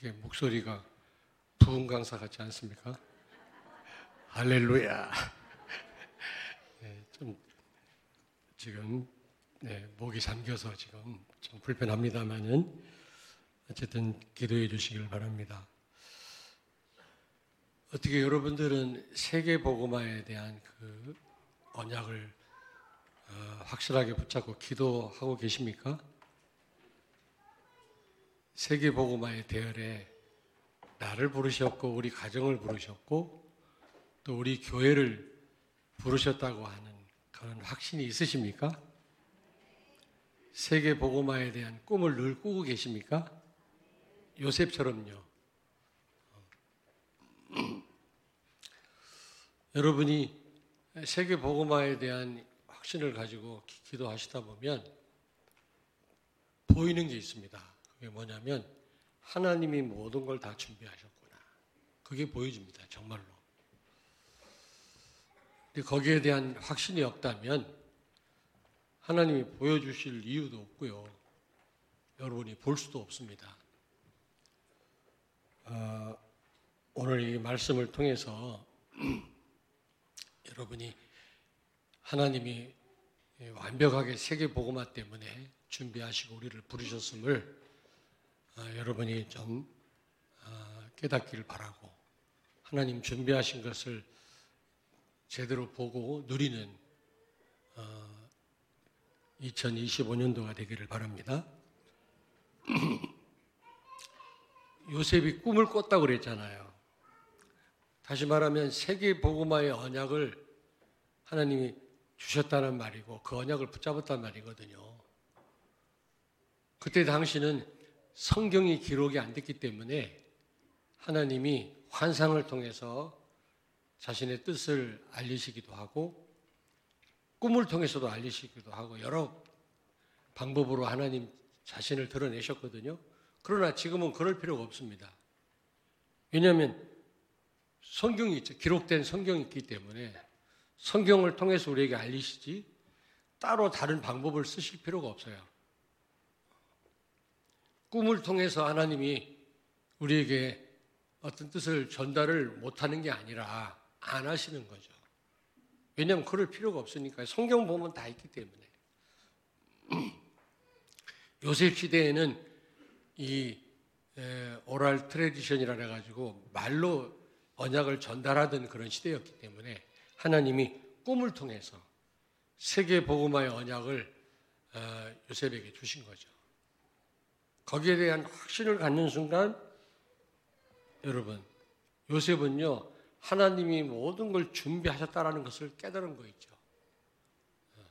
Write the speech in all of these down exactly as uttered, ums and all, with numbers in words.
어떻게 목소리가 부흥 강사 같지 않습니까? 할렐루야. 네, 좀 지금 네, 목이 잠겨서 지금 좀 불편합니다만은 어쨌든 기도해 주시길 바랍니다. 어떻게 여러분들은 세계 복음화에 대한 그 언약을 어, 확실하게 붙잡고 기도하고 계십니까? 세계 복음화의 대열에 나를 부르셨고 우리 가정을 부르셨고 또 우리 교회를 부르셨다고 하는 그런 확신이 있으십니까? 세계 복음화에 대한 꿈을 늘 꾸고 계십니까? 요셉처럼요. 여러분이 세계 복음화에 대한 확신을 가지고 기도하시다 보면 보이는 게 있습니다. 그게 뭐냐면 하나님이 모든 걸 다 준비하셨구나. 그게 보여집니다. 정말로. 근데 거기에 대한 확신이 없다면 하나님이 보여주실 이유도 없고요. 여러분이 볼 수도 없습니다. 어, 오늘 이 말씀을 통해서 여러분이 하나님이 완벽하게 세계 복음화 때문에 준비하시고 우리를 부르셨음을 어, 여러분이 좀 어, 깨닫기를 바라고 하나님 준비하신 것을 제대로 보고 누리는 어, 이천이십오 년도가 되기를 바랍니다. 요셉이 꿈을 꿨다고 그랬잖아요. 다시 말하면 세계 복음화의 언약을 하나님이 주셨다는 말이고 그 언약을 붙잡았다는 말이거든요. 그때 당시는 성경이 기록이 안 됐기 때문에 하나님이 환상을 통해서 자신의 뜻을 알리시기도 하고 꿈을 통해서도 알리시기도 하고 여러 방법으로 하나님 자신을 드러내셨거든요. 그러나 지금은 그럴 필요가 없습니다. 왜냐하면 성경이 있죠. 기록된 성경이 있기 때문에 성경을 통해서 우리에게 알리시지 따로 다른 방법을 쓰실 필요가 없어요. 꿈을 통해서 하나님이 우리에게 어떤 뜻을 전달을 못하는 게 아니라 안 하시는 거죠. 왜냐하면 그럴 필요가 없으니까요. 성경 보면 다 있기 때문에. 요셉 시대에는 이 에, 오랄 트레디션이라 해가지고 말로 언약을 전달하던 그런 시대였기 때문에 하나님이 꿈을 통해서 세계 복음화의 언약을 어, 요셉에게 주신 거죠. 거기에 대한 확신을 갖는 순간 여러분 요셉은요 하나님이 모든 걸 준비하셨다라는 것을 깨달은 거 있죠. 어.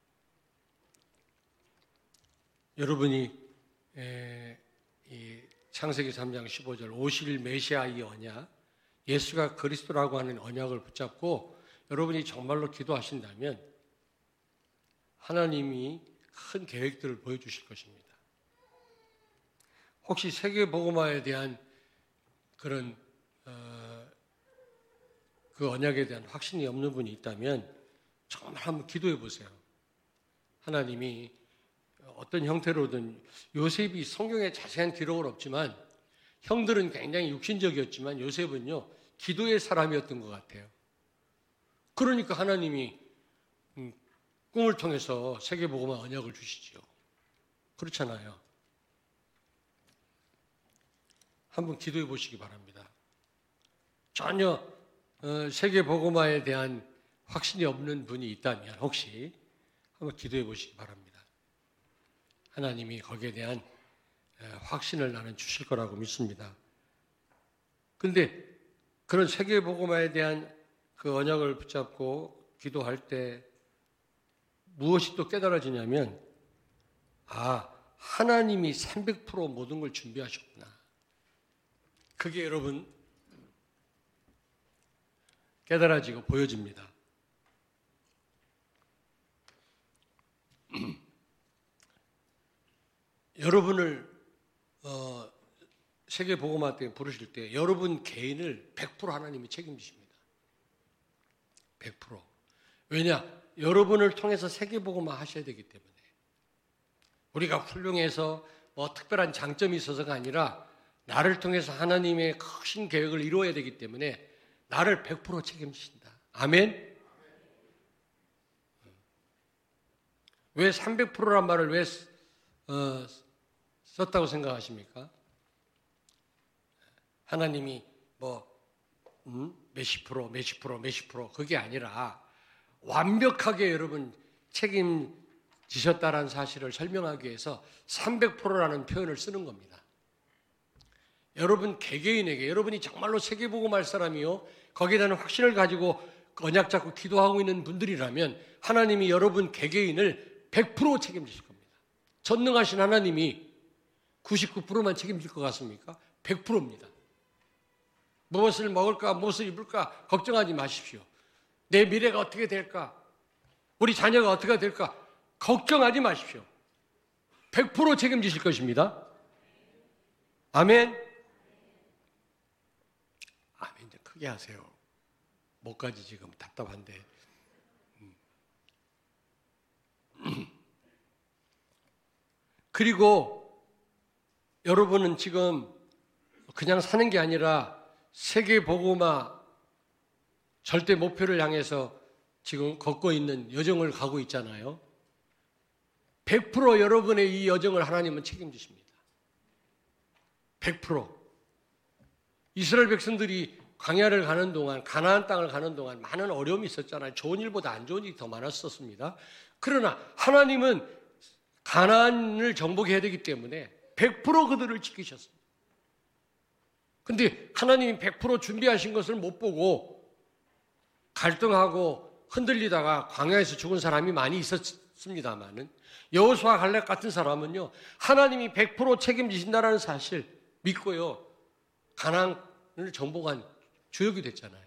여러분이 에, 이 창세기 삼 장 십오 절 오실 메시아 이 언약 예수가 그리스도라고 하는 언약을 붙잡고 여러분이 정말로 기도하신다면 하나님이 큰 계획들을 보여주실 것입니다. 혹시 세계 복음화에 대한 그런 어, 그 언약에 대한 확신이 없는 분이 있다면 정말 한번 기도해 보세요. 하나님이 어떤 형태로든 요셉이 성경에 자세한 기록은 없지만 형들은 굉장히 육신적이었지만 요셉은요 기도의 사람이었던 것 같아요. 그러니까 하나님이 꿈을 통해서 세계복음화 언약을 주시죠. 그렇잖아요. 한번 기도해 보시기 바랍니다. 전혀 세계복음화에 대한 확신이 없는 분이 있다면 혹시 한번 기도해 보시기 바랍니다. 하나님이 거기에 대한 확신을 나는 주실 거라고 믿습니다. 근데 그런 세계복음화에 대한 그 언약을 붙잡고 기도할 때 무엇이 또 깨달아지냐면 아, 하나님이 삼백 퍼센트 모든 걸 준비하셨구나. 그게 여러분 깨달아지고 보여집니다. 여러분을 어, 세계 복음화 때 부르실 때 여러분 개인을 백 퍼센트 하나님이 책임지십니다. 백 퍼센트. 왜냐? 여러분을 통해서 세계 복음화 하셔야 되기 때문에 우리가 훌륭해서 뭐 특별한 장점이 있어서가 아니라 나를 통해서 하나님의 크신 계획을 이루어야 되기 때문에 나를 백 퍼센트 책임지신다. 아멘? 왜 삼백 퍼센트란 말을 왜 어, 썼다고 생각하십니까? 하나님이 뭐 음? 몇십 프로, 몇십 프로, 몇십 프로 그게 아니라 완벽하게 여러분 책임지셨다는 사실을 설명하기 위해서 삼백 퍼센트라는 표현을 쓰는 겁니다. 여러분 개개인에게 여러분이 정말로 세계복음할 사람이요 거기에 대한 확신을 가지고 언약 잡고 기도하고 있는 분들이라면 하나님이 여러분 개개인을 백 퍼센트 책임지실 겁니다. 전능하신 하나님이 구십구 퍼센트만 책임질 것 같습니까? 백 퍼센트입니다. 무엇을 먹을까, 무엇을 입을까 걱정하지 마십시오. 내 미래가 어떻게 될까? 우리 자녀가 어떻게 될까? 걱정하지 마십시오. 백 퍼센트 책임지실 것입니다. 아멘. 아멘. 이제 크게 하세요. 목까지 지금 답답한데. 그리고 여러분은 지금 그냥 사는 게 아니라 세계 복음화 절대 목표를 향해서 지금 걷고 있는 여정을 가고 있잖아요. 백 퍼센트 여러분의 이 여정을 하나님은 책임지십니다. 백 퍼센트. 이스라엘 백성들이 광야를 가는 동안, 가나안 땅을 가는 동안 많은 어려움이 있었잖아요. 좋은 일보다 안 좋은 일이 더 많았었습니다. 그러나 하나님은 가나안을 정복해야 되기 때문에 백 퍼센트 그들을 지키셨습니다. 근데 하나님이 백 퍼센트 준비하신 것을 못 보고 갈등하고 흔들리다가 광야에서 죽은 사람이 많이 있었습니다만은 여호수아 갈렙 같은 사람은요 하나님이 백 퍼센트 책임지신다는 사실 믿고요 가나안을 정복한 주역이 됐잖아요.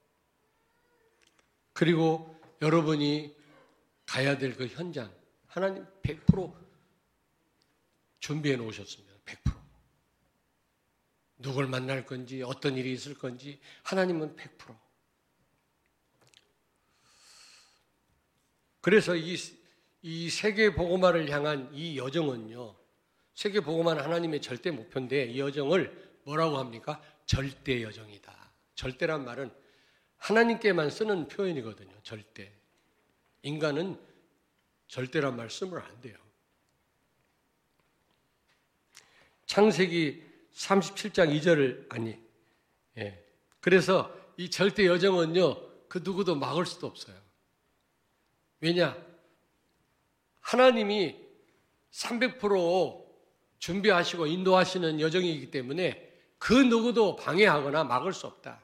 그리고 여러분이 가야 될 그 현장 하나님 백 퍼센트 준비해 놓으셨습니다. 백 퍼센트. 누굴 만날 건지 어떤 일이 있을 건지 하나님은 백 퍼센트. 그래서 이, 이 세계 복음화를 향한 이 여정은요. 세계 복음화는 하나님의 절대 목표인데 이 여정을 뭐라고 합니까? 절대 여정이다. 절대란 말은 하나님께만 쓰는 표현이거든요. 절대. 인간은 절대란 말 쓰면 안 돼요. 창세기 삼십칠 장 이 절을 아니 예. 그래서 이 절대 여정은요 그 누구도 막을 수도 없어요. 왜냐? 하나님이 삼백 퍼센트 준비하시고 인도하시는 여정이기 때문에 그 누구도 방해하거나 막을 수 없다.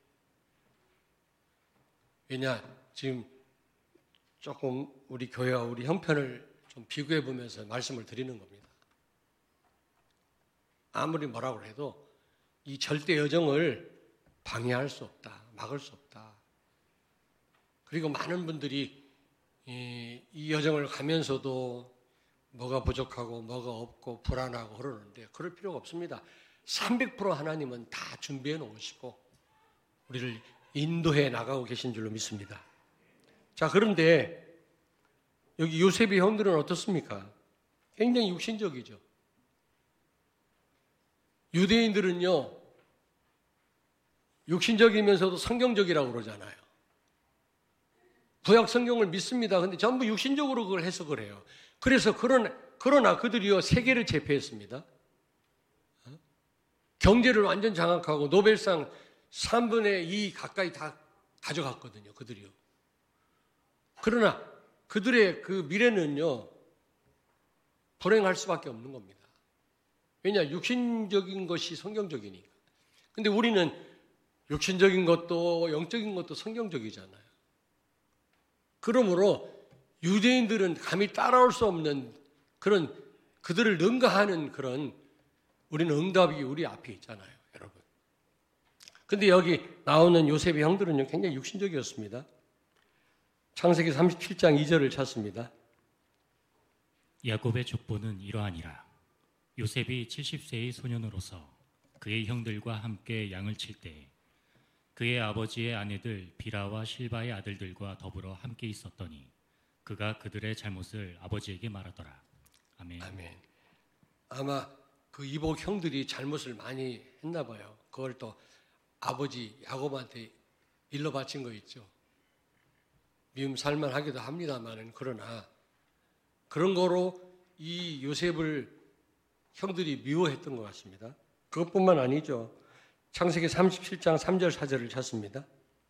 왜냐? 지금 조금 우리 교회와 우리 형편을 좀 비교해 보면서 말씀을 드리는 겁니다. 아무리 뭐라고 해도 이 절대 여정을 방해할 수 없다. 막을 수 없다. 그리고 많은 분들이 이, 이 여정을 가면서도 뭐가 부족하고 뭐가 없고 불안하고 그러는데 그럴 필요가 없습니다. 삼백 퍼센트 하나님은 다 준비해 놓으시고 우리를 인도해 나가고 계신 줄로 믿습니다. 자, 그런데 여기 요셉의 형들은 어떻습니까? 굉장히 육신적이죠. 유대인들은요, 육신적이면서도 성경적이라고 그러잖아요. 구약 성경을 믿습니다. 근데 전부 육신적으로 그걸 해석을 해요. 그래서 그러나, 그러나 그들이요, 세계를 제패했습니다. 경제를 완전 장악하고 노벨상 삼분의 이 가까이 다 가져갔거든요. 그들이요. 그러나 그들의 그 미래는요, 불행할 수밖에 없는 겁니다. 왜냐? 육신적인 것이 성경적이니까. 근데 우리는 육신적인 것도 영적인 것도 성경적이잖아요. 그러므로 유대인들은 감히 따라올 수 없는 그런 그들을 능가하는 그런 우리는 응답이 우리 앞에 있잖아요, 여러분. 근데 여기 나오는 요셉의 형들은요, 굉장히 육신적이었습니다. 창세기 삼십칠 장 이 절을 찾습니다. 야곱의 족보는 이러하니라. 요셉이 칠십 세의 소년으로서 그의 형들과 함께 양을 칠 때 그의 아버지의 아내들 비라와 실바의 아들들과 더불어 함께 있었더니 그가 그들의 잘못을 아버지에게 말하더라. 아멘. 아멘. 아마 그 이복 형들이 잘못을 많이 했나 봐요. 그걸 또 아버지 야곱한테 일러 바친 거 있죠. 미움 살만하기도 합니다만은 그러나 그런 거로 이 요셉을 형들이 미워했던 것 같습니다. 그것뿐만 아니죠. 창세기 삼십칠 장 삼 절 사 절을 찾습니다.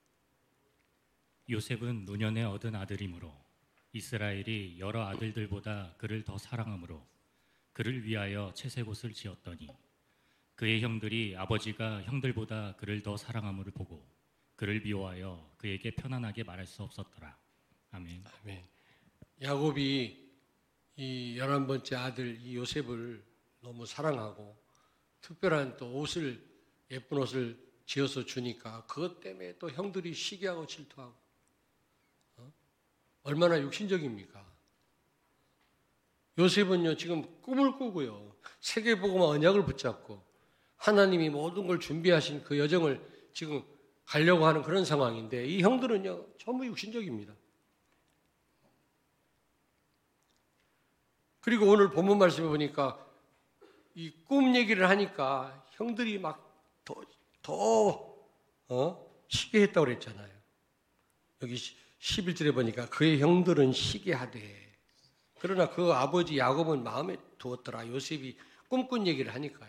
요셉은 노년에 얻은 아들이므로 이스라엘이 여러 아들들보다 그를 더 사랑하므로 그를 위하여 채색옷을 지었더니 그의 형들이 아버지가 형들보다 그를 더 사랑함을 보고 그를 미워하여 그에게 편안하게 말할 수 없었더라. 아멘. 아멘. 야곱이 이 열한 번째 아들 이 요셉을 너무 사랑하고 특별한 또 옷을 예쁜 옷을 지어서 주니까 그것 때문에 또 형들이 시기하고 질투하고 어? 얼마나 육신적입니까? 요셉은요 지금 꿈을 꾸고요 세계복음화 언약을 붙잡고 하나님이 모든 걸 준비하신 그 여정을 지금 가려고 하는 그런 상황인데 이 형들은요 전부 육신적입니다. 그리고 오늘 본문 말씀에 보니까 이 꿈 얘기를 하니까 형들이 막 더, 더, 어? 시기했다고 그랬잖아요. 여기 십일 절에 보니까 그의 형들은 시기하되. 그러나 그 아버지 야곱은 마음에 두었더라. 요셉이 꿈꾼 얘기를 하니까요.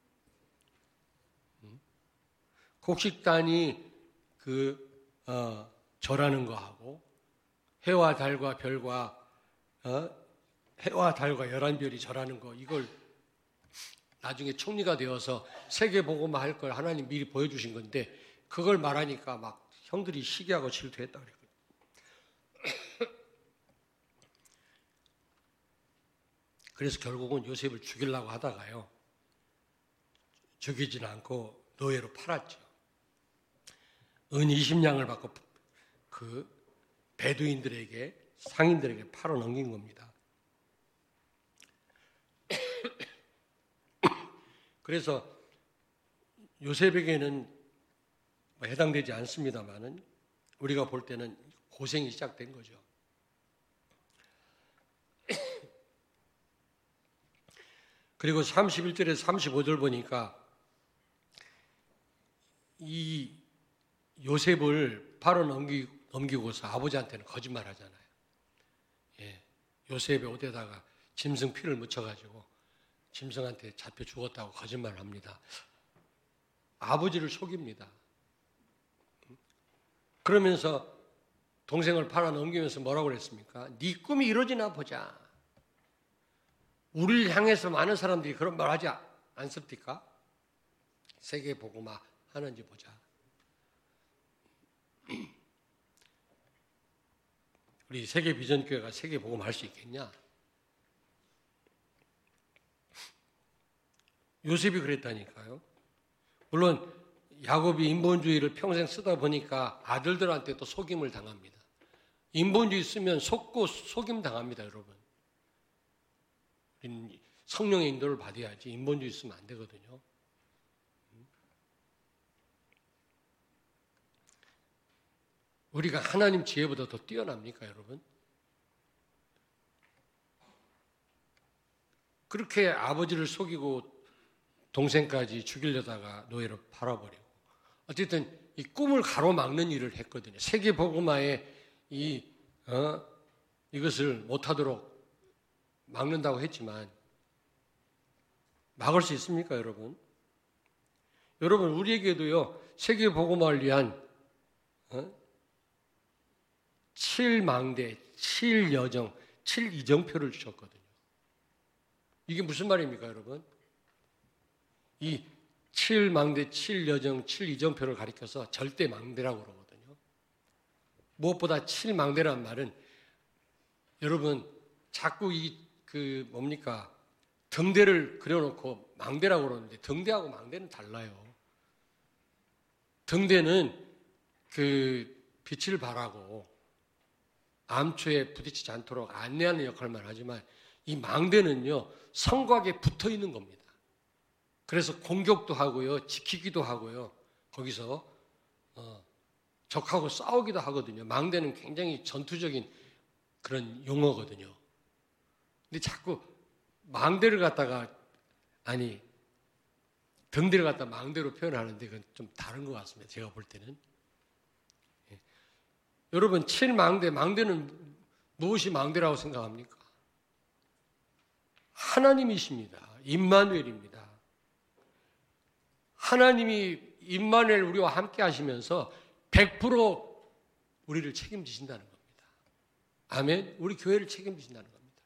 곡식단이 그, 어, 절하는 거하고 해와 달과 별과, 어? 해와 달과 열한 별이 절하는 거, 이걸 나중에 총리가 되어서 세계복음화 할 걸 하나님 미리 보여주신 건데 그걸 말하니까 막 형들이 시기하고 질투했다 그래요. 그래서 결국은 요셉을 죽이려고 하다가요 죽이진 않고 노예로 팔았죠. 은 이십 냥을 받고 그 베두인들에게 상인들에게 팔아 넘긴 겁니다. 그래서 요셉에게는 뭐 해당되지 않습니다만은 우리가 볼 때는 고생이 시작된 거죠. 그리고 삼십일 절에서 삼십오 절 보니까 이 요셉을 바로 넘기, 넘기고서 아버지한테는 거짓말 하잖아요. 예, 요셉의 옷에다가 짐승 피를 묻혀가지고 짐승한테 잡혀 죽었다고 거짓말을 합니다. 아버지를 속입니다. 그러면서 동생을 팔아 넘기면서 뭐라고 그랬습니까? 네 꿈이 이루어지나 보자. 우리를 향해서 많은 사람들이 그런 말 하지 않습니까? 세계 복음화 하는지 보자. 우리 세계 비전교회가 세계 복음화 할 수 있겠냐? 요셉이 그랬다니까요. 물론 야곱이 인본주의를 평생 쓰다 보니까 아들들한테 또 속임을 당합니다. 인본주의 쓰면 속고 속임 당합니다, 여러분. 성령의 인도를 받아야지 인본주의 쓰면 안 되거든요. 우리가 하나님 지혜보다 더 뛰어납니까, 여러분? 그렇게 아버지를 속이고 동생까지 죽이려다가 노예로 팔아버리고 어쨌든 이 꿈을 가로막는 일을 했거든요. 세계 복음화에 이 어, 이것을 못하도록 막는다고 했지만 막을 수 있습니까, 여러분? 여러분 우리에게도요 세계 복음화를 위한 어? 칠망대, 칠여정, 칠이정표를 주셨거든요. 이게 무슨 말입니까, 여러분? 이 칠망대, 칠여정, 칠이정표를 가리켜서 절대망대라고 그러거든요. 무엇보다 칠망대라는 말은 여러분 자꾸 이 그 뭡니까 등대를 그려놓고 망대라고 그러는데 등대하고 망대는 달라요. 등대는 그 빛을 발하고 암초에 부딪히지 않도록 안내하는 역할만 하지만 이 망대는요 성곽에 붙어 있는 겁니다. 그래서 공격도 하고요, 지키기도 하고요, 거기서 어, 적하고 싸우기도 하거든요. 망대는 굉장히 전투적인 그런 용어거든요. 근데 자꾸 망대를 갖다가 아니, 등대를 갖다 망대로 표현하는데 그건 좀 다른 것 같습니다. 제가 볼 때는. 예. 여러분, 칠망대, 망대는 무엇이 망대라고 생각합니까? 하나님이십니다. 임마누엘입니다. 하나님이 임마누엘 우리와 함께 하시면서 백 퍼센트 우리를 책임지신다는 겁니다. 아멘. 우리 교회를 책임지신다는 겁니다.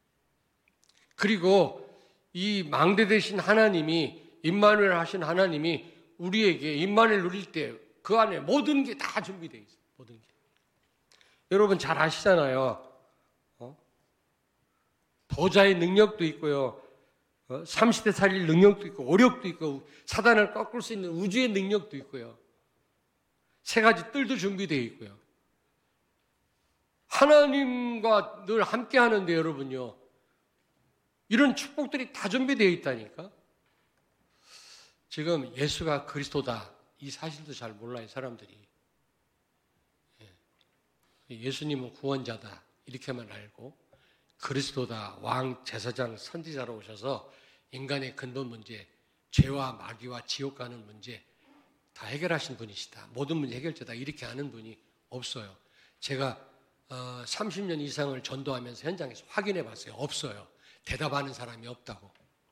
그리고 이 망대 되신 하나님이, 임마누엘 하신 하나님이 우리에게 임마누엘 누릴 때 그 안에 모든 게 다 준비되어 있어요. 모든 게. 여러분 잘 아시잖아요. 어? 보좌의 능력도 있고요. 어? 삼시대 살릴 능력도 있고, 오력도 있고, 사단을 꺾을 수 있는 우주의 능력도 있고요. 세 가지 뜰도 준비되어 있고요. 하나님과 늘 함께 하는데 여러분요, 이런 축복들이 다 준비되어 있다니까? 지금 예수가 그리스도다, 이 사실도 잘 몰라요, 사람들이. 예수님은 구원자다, 이렇게만 알고, 그리스도다, 왕, 제사장, 선지자로 오셔서 인간의 근본 문제, 죄와 마귀와 지옥 가는 문제 다 해결하신 분이시다. 모든 문제 해결자다. 이렇게 아는 분이 없어요. 제가 어, 삼십 년 이상을 전도하면서 현장에서 확인해 봤어요. 없어요. 대답하는 사람이 없다고.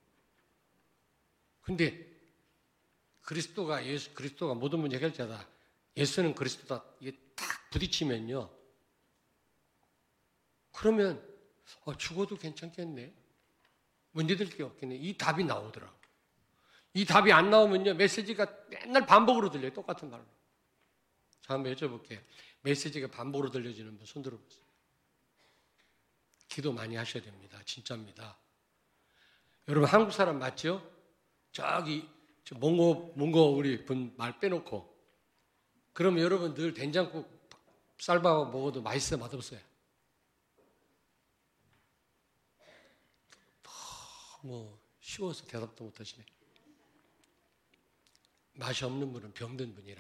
근데 그리스도가 예수 그리스도가 모든 문제 해결자다. 예수는 그리스도다. 이게 딱 부딪히면요. 그러면 어, 죽어도 괜찮겠네. 문제될 게 없겠네. 이 답이 나오더라고. 이 답이 안 나오면요, 메시지가 맨날 반복으로 들려요. 똑같은 말로. 자, 한번 여쭤볼게요. 메시지가 반복으로 들려지는 분 손 들어보세요. 기도 많이 하셔야 됩니다. 진짜입니다. 여러분 한국 사람 맞죠? 저기 저 몽고 몽고 우리 분 말 빼놓고. 그러면 여러분 늘 된장국 쌀밥 먹어도 맛있어요, 맛없어요? 너무 쉬워서 대답도 못하시네. 맛이 없는 분은 병든 분이라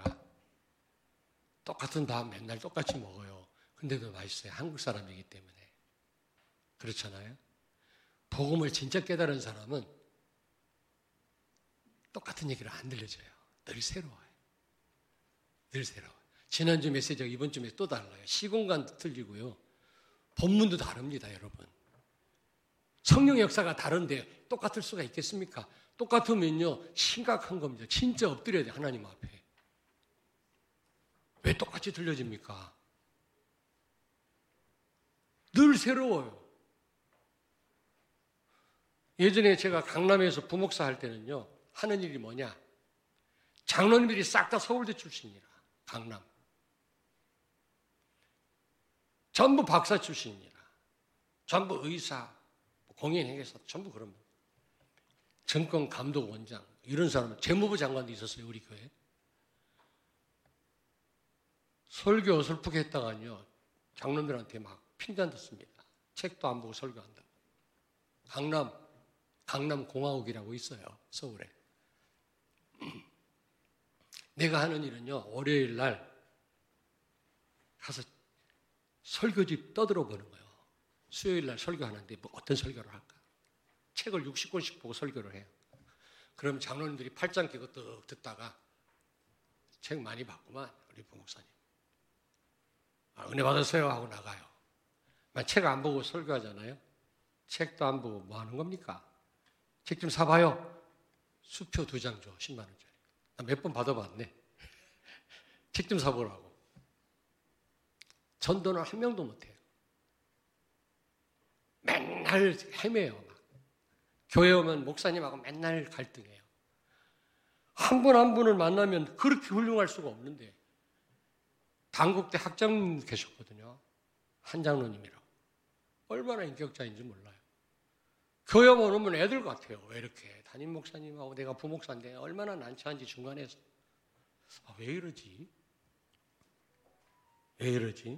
똑같은 밥 맨날 똑같이 먹어요. 근데도 맛있어요. 한국 사람이기 때문에. 그렇잖아요. 복음을 진짜 깨달은 사람은 똑같은 얘기를 안 들려줘요. 늘 새로워요. 늘 새로워요. 지난주 메시지가 이번 주 메시지 또 달라요. 시공간도 틀리고요. 본문도 다릅니다, 여러분. 성령 역사가 다른데 똑같을 수가 있겠습니까? 똑같으면요, 심각한 겁니다. 진짜 엎드려야 돼요, 하나님 앞에. 왜 똑같이 들려집니까? 늘 새로워요. 예전에 제가 강남에서 부목사 할 때는요, 하는 일이 뭐냐? 장로님들이 싹 다 서울대 출신이라, 강남. 전부 박사 출신이라, 전부 의사, 공인회계사, 전부 그런 분. 정권 감독 원장, 이런 사람은 재무부 장관도 있었어요, 우리 교회. 설교 어설프게 했다가요, 장로들한테 막 핀잔 듣습니다. 책도 안 보고 설교한다고. 강남, 강남 공화국이라고 있어요, 서울에. 내가 하는 일은요, 월요일 날 가서 설교집 떠들어 보는 거예요. 수요일 날 설교하는데 뭐 어떤 설교를 할까? 책을 육십 권씩 보고 설교를 해요. 그럼 장로님들이 팔짱 끼고 떡 듣다가 책 많이 봤구만, 우리 부목사님. 아, 은혜 받으세요 하고 나가요. 책 안 보고 설교하잖아요. 책도 안 보고 뭐 하는 겁니까? 책 좀 사봐요. 수표 두 장 줘, 십만 원짜리. 나 몇 번 받아봤네. 책 좀 사보라고. 전도는 한 명도 못해요. 맨날 헤매요. 막. 교회 오면 목사님하고 맨날 갈등해요. 한 분 한 분을 만나면 그렇게 훌륭할 수가 없는데, 단국대 학장님 계셨거든요. 한 장로님이라고. 얼마나 인격자인지 몰라요. 교회 오면 애들 같아요. 왜 이렇게 담임 목사님하고 내가 부목사인데 얼마나 난처한지 중간에서. 아, 왜 이러지? 왜 이러지?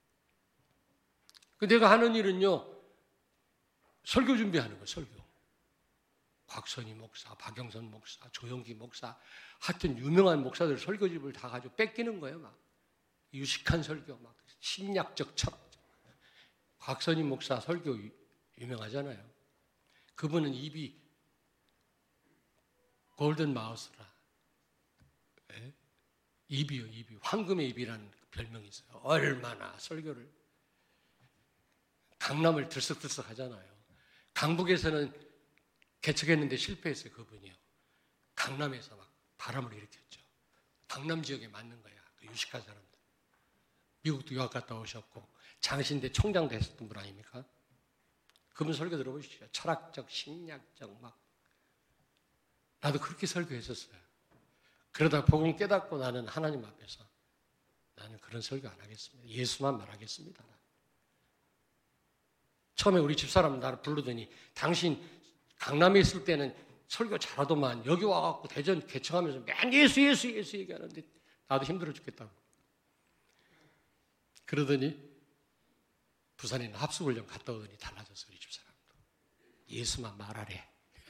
그 내가 하는 일은요, 설교 준비하는 거예요, 설교. 곽선희 목사, 박영선 목사, 조영기 목사, 하여튼 유명한 목사들 설교집을 다 가지고 뺏기는 거예요, 막. 유식한 설교, 막 심리학적 철학. 곽선희 목사 설교 유명하잖아요. 그분은 입이 골든 마우스라. 예? 입이요, 입이. 황금의 입이라는 별명이 있어요. 얼마나 설교를. 강남을 들썩들썩 하잖아요. 강북에서는 개척했는데 실패했어요, 그분이요. 강남에서 막 바람을 일으켰죠. 강남 지역에 맞는 거야, 그 유식한 사람들. 미국도 유학 갔다 오셨고, 장신대 총장도 했었던 분 아닙니까? 그분 설교 들어보시죠. 철학적, 심리학적, 막. 나도 그렇게 설교했었어요. 그러다 복음 깨닫고 나는 하나님 앞에서 나는 그런 설교 안 하겠습니다. 예수만 말하겠습니다. 처음에 우리 집사람 나를 부르더니 당신 강남에 있을 때는 설교 잘하더만 여기 와갖고 대전 개척하면서 맨 예수 예수 예수 얘기하는데 나도 힘들어 죽겠다고. 그러더니 부산에 있는 합숙훈련 갔다 오더니 달라졌어, 우리 집사람도. 예수만 말하래.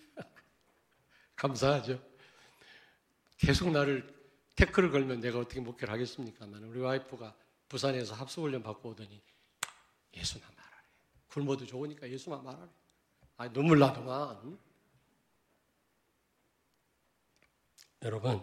감사하죠. 계속 나를 태클을 걸면 내가 어떻게 목회를 하겠습니까만 우리 와이프가 부산에서 합숙훈련 받고 오더니 예수만 말하래. 굶어도 좋으니까 예수만 말하래. 아, 눈물 나더만. 응? 여러분,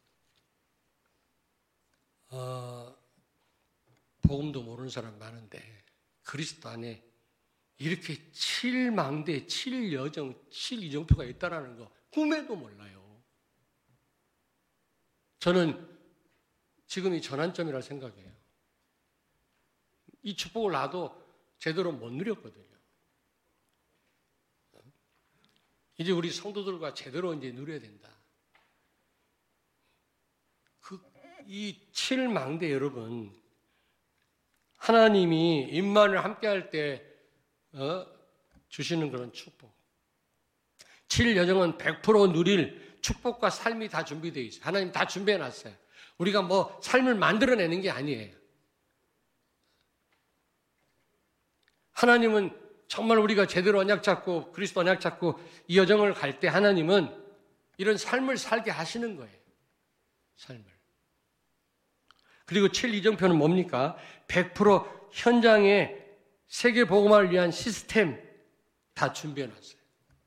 어, 복음도 모르는 사람 많은데 그리스도 안에 이렇게 칠망대, 칠여정, 칠이정표가 있다라는 거 꿈에도 몰라요. 저는 지금이 전환점이라 생각해요. 이 축복을 나도 제대로 못 누렸거든요. 이제 우리 성도들과 제대로 이제 누려야 된다. 그, 이 칠망대 여러분, 하나님이 임만을 함께 할 때, 어, 주시는 그런 축복. 칠여정은 백 퍼센트 누릴 축복과 삶이 다 준비되어 있어요. 하나님 다 준비해 놨어요. 우리가 뭐 삶을 만들어내는 게 아니에요. 하나님은 정말 우리가 제대로 언약 잡고 그리스도 언약 잡고 이 여정을 갈 때 하나님은 이런 삶을 살게 하시는 거예요. 삶을. 그리고 칠이정표는 뭡니까? 백 퍼센트 현장에 세계 복음화를 위한 시스템 다 준비해 놨어요.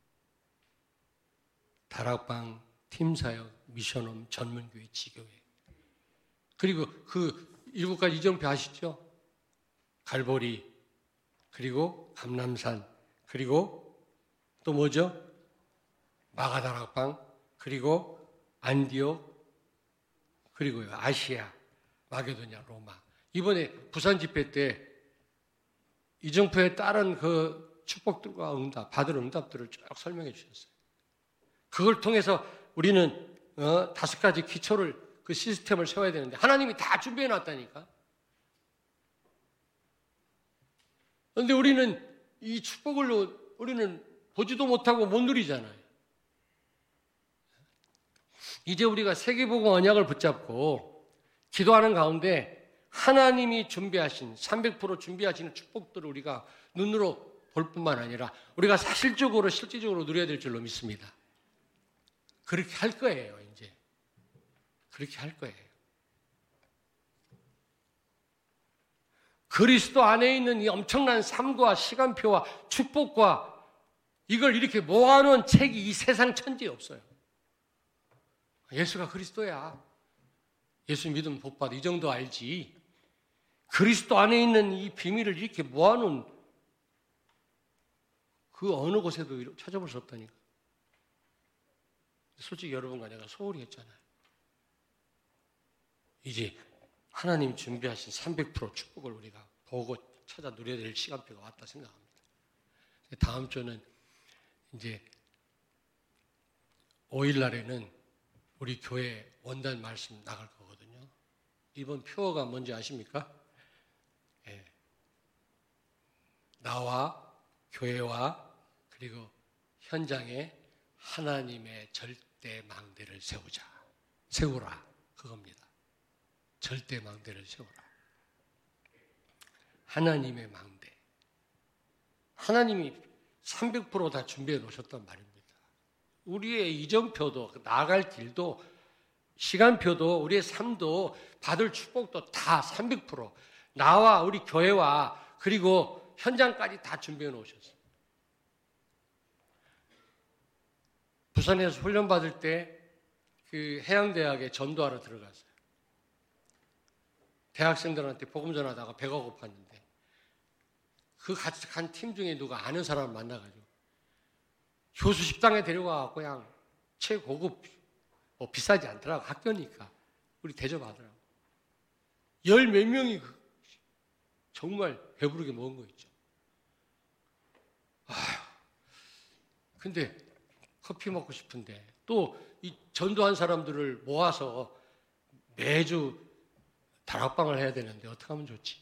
다락방, 팀사역, 미션홈, 전문교회, 지교회. 그리고 그 일곱 가지 이정표 아시죠? 갈보리, 그리고 감람산, 그리고 또 뭐죠? 마가다락방, 그리고 안디옥, 그리고요 아시아, 마게도냐, 로마. 이번에 부산 집회 때 이정표에 따른 그 축복들과 응답, 받을 응답들을 쭉 설명해 주셨어요. 그걸 통해서 우리는 어, 다섯 가지 기초를 그 시스템을 세워야 되는데 하나님이 다 준비해 놨다니까. 그런데 우리는 이 축복을 우리는 보지도 못하고 못 누리잖아요. 이제 우리가 세계복음 언약을 붙잡고 기도하는 가운데 하나님이 준비하신 삼백 퍼센트 준비하시는 축복들을 우리가 눈으로 볼 뿐만 아니라 우리가 사실적으로 실질적으로 누려야 될 줄로 믿습니다. 그렇게 할 거예요, 이제. 그렇게 할 거예요. 그리스도 안에 있는 이 엄청난 삶과 시간표와 축복과 이걸 이렇게 모아놓은 책이 이 세상 천지에 없어요. 예수가 그리스도야. 예수 믿으면 복 받아. 이 정도 알지. 그리스도 안에 있는 이 비밀을 이렇게 모아놓은 그 어느 곳에도 찾아볼 수 없다니까. 솔직히 여러분과 내가 소홀히 했잖아요. 이제 하나님 준비하신 삼백 퍼센트 축복을 우리가 보고 찾아 누려야 될 시간표가 왔다 생각합니다. 다음 주는 이제 오일 날에는 우리 교회 원단 말씀 나갈 거거든요. 이번 표어가 뭔지 아십니까? 예. 나와 교회와 그리고 현장에 하나님의 절대 망대를 세우자. 세우라. 그겁니다. 절대 망대를 세우라. 하나님의 망대. 하나님이 삼백 퍼센트 다 준비해 놓으셨단 말입니다. 우리의 이정표도 나아갈 길도 시간표도 우리의 삶도 받을 축복도 다 삼백 퍼센트 나와 우리 교회와 그리고 현장까지 다 준비해 놓으셨어요. 부산에서 훈련 받을 때 그 해양대학에 전도하러 들어갔어요. 대학생들한테 복음 전하다가 배가 고팠는데 그 같이 간 팀 중에 누가 아는 사람을 만나가지고 교수 식당에 데려가고 그냥 최고급, 뭐 비싸지 않더라고. 학교니까 우리 대접하더라고. 열 몇 명이 정말 배부르게 먹은 거 있죠. 아휴, 근데 커피 먹고 싶은데 또 이 전도한 사람들을 모아서 매주 다락방을 해야 되는데 어떻게 하면 좋지?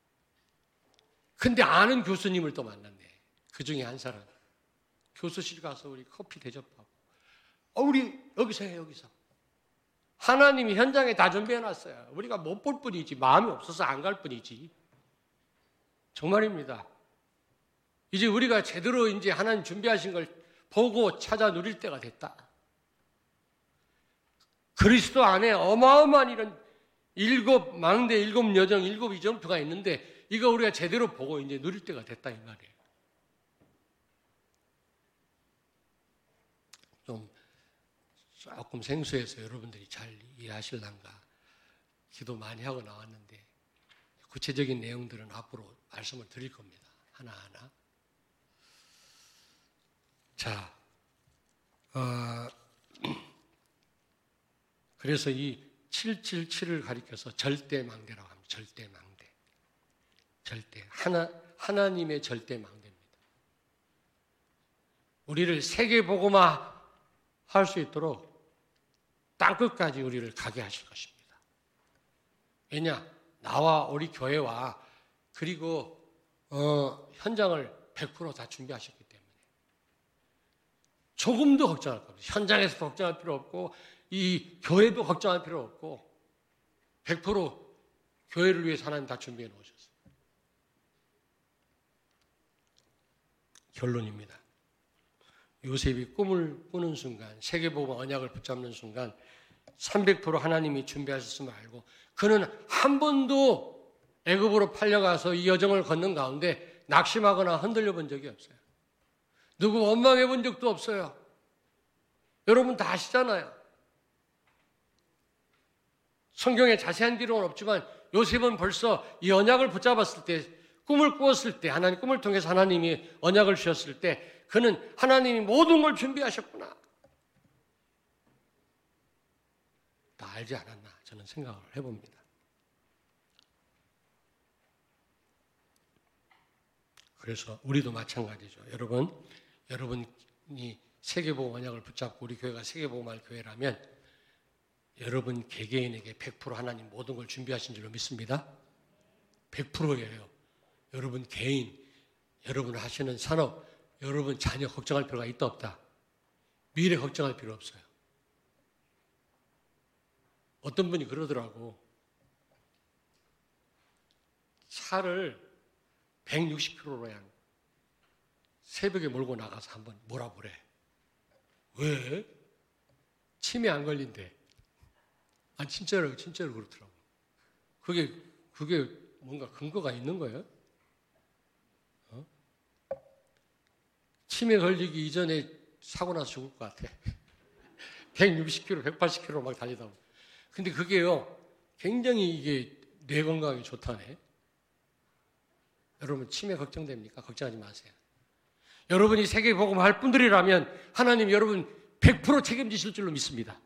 근데 아는 교수님을 또 만났네. 그 중에 한 사람. 교수실 가서 우리 커피 대접하고. 어, 우리 여기서 해, 여기서. 하나님이 현장에 다 준비해놨어요. 우리가 못 볼 뿐이지, 마음이 없어서 안 갈 뿐이지. 정말입니다. 이제 우리가 제대로 이제 하나님 준비하신 걸 보고 찾아 누릴 때가 됐다. 그리스도 안에 어마어마한 이런 일곱 망대, 일곱 여정, 일곱 이정표가 있는데 이거 우리가 제대로 보고 이제 누릴 때가 됐다 이 말이에요. 좀 조금 생소해서 여러분들이 잘 이해하실란가 기도 많이 하고 나왔는데 구체적인 내용들은 앞으로 말씀을 드릴 겁니다. 하나하나. 자, 어, 그래서 이 칠칠칠을 가리켜서 절대망대라고 합니다. 절대망대. 절대. 하나, 하나님의 절대망대입니다. 우리를 세계복음화 할 수 있도록 땅끝까지 우리를 가게 하실 것입니다. 왜냐? 나와 우리 교회와 그리고 어, 현장을 백 퍼센트 다 준비하셨기 때문에 조금도 걱정할 거 없어요. 현장에서 걱정할 필요 없고 이 교회도 걱정할 필요 없고 백 퍼센트 교회를 위해서 하나님 다 준비해 놓으셨어요. 결론입니다. 요셉이 꿈을 꾸는 순간, 세계복음 언약을 붙잡는 순간 삼백 퍼센트 하나님이 준비하셨음을 알고 그는 한 번도 애굽으로 팔려가서 이 여정을 걷는 가운데 낙심하거나 흔들려 본 적이 없어요. 누구 원망해 본 적도 없어요. 여러분 다 아시잖아요. 성경에 자세한 기록은 없지만 요셉은 벌써 이 언약을 붙잡았을 때, 꿈을 꾸었을 때, 하나님 꿈을 통해서 하나님이 언약을 주셨을 때 그는 하나님이 모든 걸 준비하셨구나. 다 알지 않았나 저는 생각을 해봅니다. 그래서 우리도 마찬가지죠. 여러분, 여러분이 세계복음 언약을 붙잡고 우리 교회가 세계복음할 교회라면 여러분 개개인에게 백 퍼센트 하나님 모든 걸 준비하신 줄로 믿습니다. 백 퍼센트예요. 여러분 개인, 여러분 하시는 산업, 여러분 자녀 걱정할 필요가 있다 없다. 미래 걱정할 필요 없어요. 어떤 분이 그러더라고. 차를 백육십 킬로미터로 그냥 새벽에 몰고 나가서 한번 몰아보래. 왜? 치매 안 걸린대. 아, 진짜로, 진짜로 그렇더라고. 그게, 그게 뭔가 근거가 있는 거예요? 어? 치매 걸리기 이전에 사고 나서 죽을 것 같아. 백육십 킬로미터, 백팔십 킬로미터 막 달리다 보면. 근데 그게요, 굉장히 이게 뇌 건강에 좋다네. 여러분, 치매 걱정됩니까? 걱정하지 마세요. 여러분이 세계복음 할 분들이라면 하나님 여러분 백 퍼센트 책임지실 줄로 믿습니다.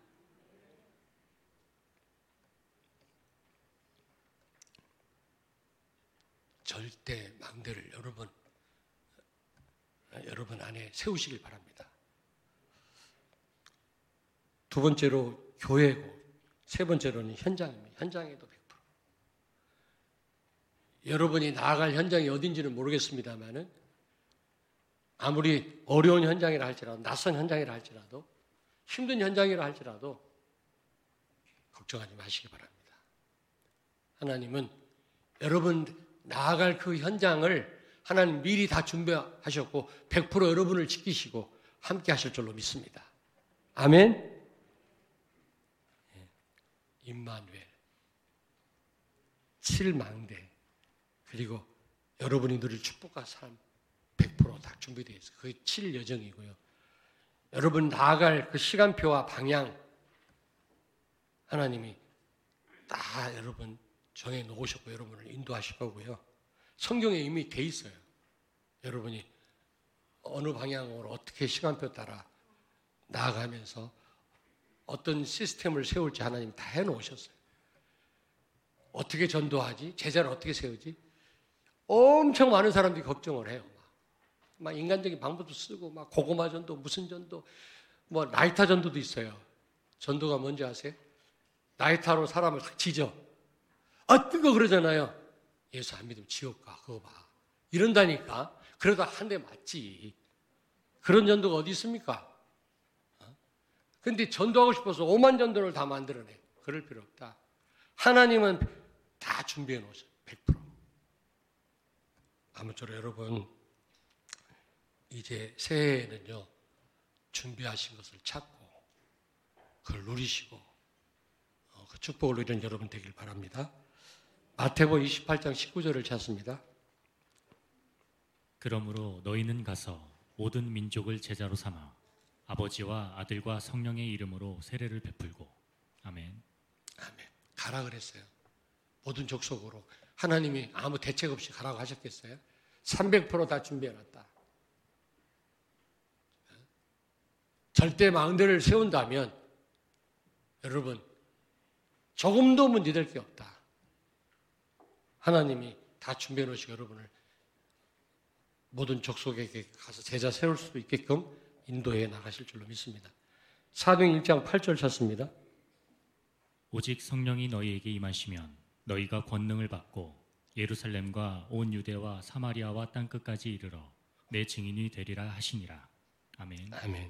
절대 망대를 여러분, 여러분 안에 세우시길 바랍니다. 두 번째로 교회고, 세 번째로는 현장입니다. 현장에도 백 퍼센트. 여러분이 나아갈 현장이 어딘지는 모르겠습니다만은 아무리 어려운 현장이라 할지라도, 낯선 현장이라 할지라도, 힘든 현장이라 할지라도 걱정하지 마시기 바랍니다. 하나님은 여러분 나아갈 그 현장을 하나님 미리 다 준비하셨고 백 퍼센트 여러분을 지키시고 함께 하실 줄로 믿습니다. 아멘. 임마누엘, 칠망대, 그리고 여러분이 누릴 축복과 삶 백 퍼센트 다 준비되어 있어요. 그게 칠 여정이고요. 여러분 나아갈 그 시간표와 방향, 하나님이 다 여러분 정해 놓으셨고 여러분을 인도하실 거고요. 성경에 이미 돼 있어요. 여러분이 어느 방향으로 어떻게 시간표 따라 나아가면서 어떤 시스템을 세울지 하나님 다 해놓으셨어요. 어떻게 전도하지? 제자를 어떻게 세우지? 엄청 많은 사람들이 걱정을 해요. 막, 막 인간적인 방법도 쓰고 막 고구마 전도, 무슨 전도, 뭐 라이터 전도도 있어요. 전도가 뭔지 아세요? 라이터로 사람을 탁 지져. 아 뜨거 그러잖아요. 예수 안 믿으면 지옥 가. 그거 봐. 이런다니까. 그래도 한 대 맞지. 그런 전도가 어디 있습니까? 근데 전도하고 싶어서 오만 전도를 다 만들어내. 그럴 필요 없다. 하나님은 다 준비해 놓으셔. 백 퍼센트. 아무쪼록 여러분, 이제 새해에는요, 준비하신 것을 찾고, 그걸 누리시고, 어, 그 축복을 누리는 여러분 되길 바랍니다. 마태복음 이십팔 장 십구 절을 찾습니다. 그러므로 너희는 가서 모든 민족을 제자로 삼아 아버지와 아들과 성령의 이름으로 세례를 베풀고. 아멘. 아멘. 가라 그랬어요. 모든 족속으로. 하나님이 아무 대책 없이 가라고 하셨겠어요? 삼백 퍼센트 다 준비해놨다. 절대 망대를 세운다면 여러분 조금도 문제될 게 없다. 하나님이 다 준비해 놓으시고 여러분을 모든 족속에게 가서 제자 세울 수도 있게끔 인도해 나가실 줄로 믿습니다. 사도행 일 장 팔 절 찾습니다. 오직 성령이 너희에게 임하시면 너희가 권능을 받고 예루살렘과 온 유대와 사마리아와 땅끝까지 이르러 내 증인이 되리라 하시니라. 아멘. 아멘.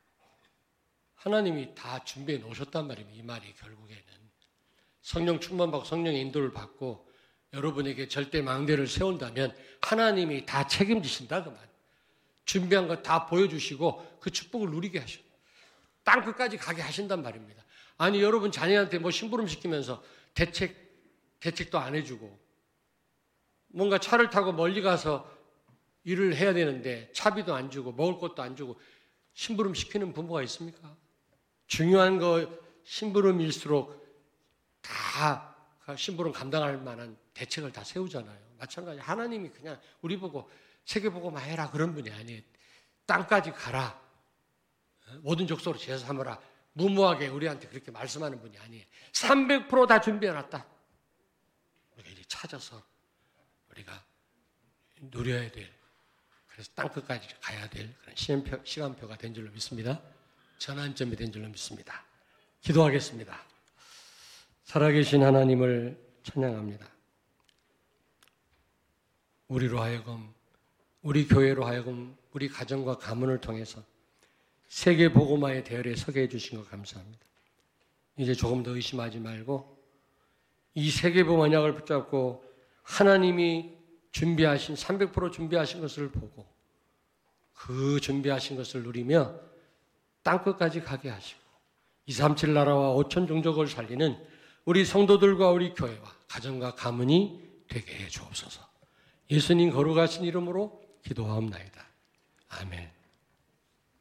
하나님이 다 준비해 놓으셨단 말입니다. 이 말이 결국에는 성령 충만받고 성령의 인도를 받고 여러분에게 절대 망대를 세운다면 하나님이 다 책임지신다 그 말. 준비한 거 다 보여주시고 그 축복을 누리게 하셔. 땅끝까지 가게 하신단 말입니다. 아니 여러분 자녀한테 뭐 심부름 시키면서 대책 대책도 안 해주고 뭔가 차를 타고 멀리 가서 일을 해야 되는데 차비도 안 주고 먹을 것도 안 주고 심부름 시키는 부모가 있습니까? 중요한 거 심부름일수록 다 심부름 감당할 만한 대책을 다 세우잖아요. 마찬가지 하나님이 그냥 우리 보고 세계보고만 해라 그런 분이 아니에요. 땅까지 가라. 모든 족속으로 제사 삼으라. 무모하게 우리한테 그렇게 말씀하는 분이 아니에요. 삼백 퍼센트 다 준비해놨다. 우리가 이제 찾아서 우리가 누려야 될, 그래서 땅끝까지 가야 될 그런 시간표, 시간표가 된 줄로 믿습니다. 전환점이 된 줄로 믿습니다. 기도하겠습니다. 살아계신 하나님을 찬양합니다. 우리로 하여금, 우리 교회로 하여금, 우리 가정과 가문을 통해서 세계 복음화의 대열에 서게 해주신 것 감사합니다. 이제 조금 더 의심하지 말고 이 세계 복음 언약을 붙잡고 하나님이 준비하신 삼백 퍼센트 준비하신 것을 보고 그 준비하신 것을 누리며 땅끝까지 가게 하시고 이삼칠 나라와 오천 종족을 살리는 우리 성도들과 우리 교회와 가정과 가문이 되게 해 주옵소서. 예수님 거룩하신 이름으로 기도하옵나이다. 아멘.